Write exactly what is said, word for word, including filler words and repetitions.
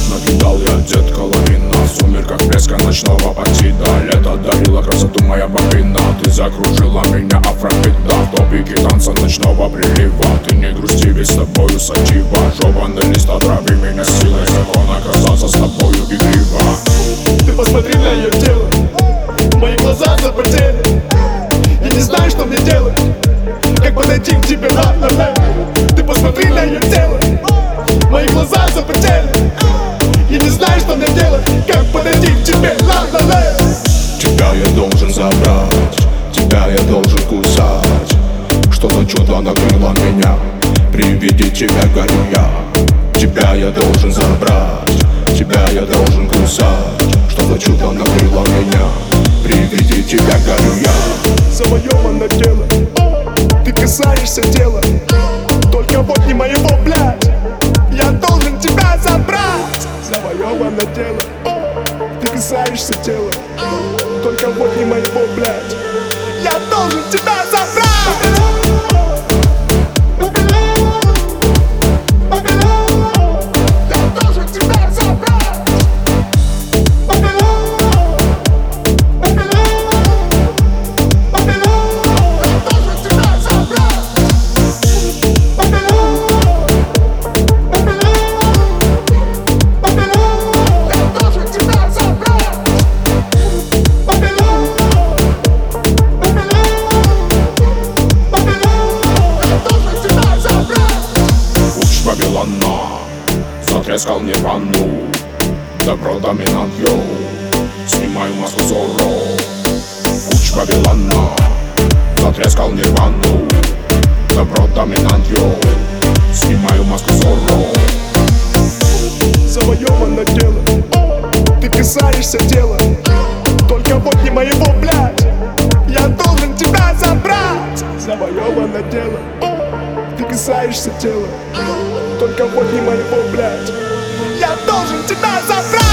Накидал я, детка, лавина. В сумерках блеска ночного партида. Лето дарило красоту моя богина. Ты закружила меня, афробита. В топике танца ночного прилива. Ты не грусти, ведь с тобою сатива. Жеванный лист, отрави меня силой. Как он оказался с тобою игриво. Ты посмотри на ее тело, мои глаза запотели. Я не знаю, что мне делать, как подойти к тебе, ла-ла-ла. Ты посмотри на ее тело, мои глаза запотели. Я не знаю, что мне делать, как подойти к тебе, ла-ла-ла. Тебя я должен забрать, тебя я должен кусать. Что-то чудо накрыло меня, при виде тебя горю я. Тебя я должен забрать, тебя я должен кусать. Что-то чудо накрыло меня, при виде тебя горю я. Завоевано тело, ты касаешься тела. Только вот не моего, блядь, я должен тебя забрать. Завоевано тело, ты касаешься тела. Только вот не моего, блядь, я должен тебя забрать. Затрескал нирвану, добро доминант, йоу. Снимаю маску Зорро, путь Вавилона. Затрескал нирвану, добро доминант, йоу. Снимаю маску Зорро. Завоевано тело, ты касаешься тела. Только вот не моего, блядь, я должен тебя забрать. Завоевано тело, ты касаешься тела. Только вот не моего, блядь, я должен тебя забрать.